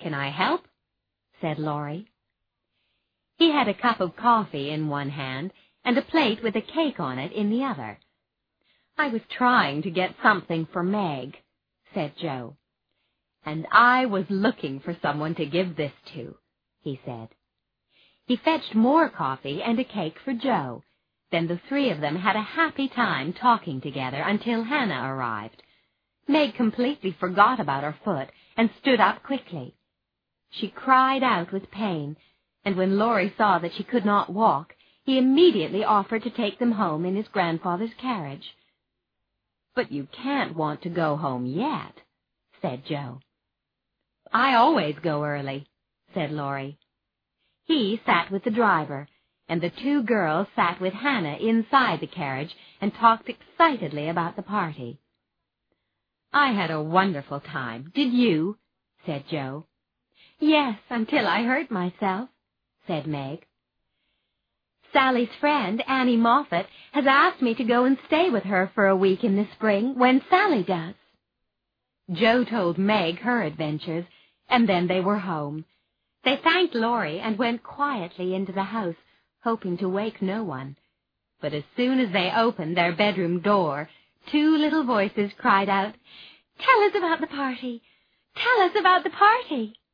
can I help?" said Laurie. He had a cup of coffee in one hand and a plate with a cake on it in the other. "I was trying to get something for Meg," said Joe. "And I was looking for someone to give this to," he said. He fetched more coffee and a cake for Joe. Then the three of them had a happy time talking together until Hannah arrived. Meg completely forgot about her foot and stood up quickly. She cried out with pain, and when Laurie saw that she could not walk, he immediately offered to take them home in his grandfather's carriage. "But you can't want to go home yet," said Joe. "I always go early," said Laurie. He sat with the driver, and the two girls sat with Hannah inside the carriage and talked excitedly about the party. "I had a wonderful time. Did you?" said Joe. "Yes, until I hurt myself," said Meg. "Sally's friend, Annie Moffat, has asked me to go and stay with her for a week in the spring, when Sally does." Joe told Meg her adventures, and then they were home. They thanked Laurie and went quietly into the house, hoping to wake no one. But as soon as they opened their bedroom door, two little voices cried out, "Tell us about the party! Tell us about the party!"